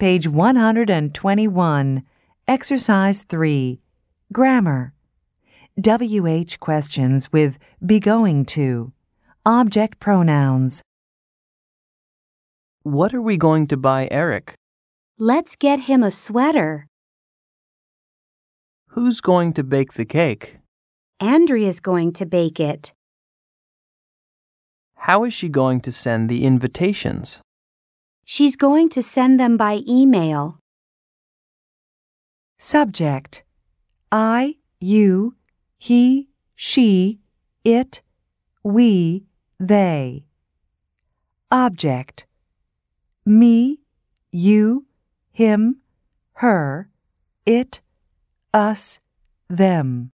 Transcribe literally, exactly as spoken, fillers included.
page one hundred twenty-one, Exercise three, Grammar. W H questions with be going to. Object pronouns. What are we going to buy Eric? Let's get him a sweater. Who's going to bake the cake? Andrea's going to bake it. How is she going to send the invitations? She's going to send them by email. Subject. I, you, he, she, it, we, they. Object. Me, you, him, her, it, us, them.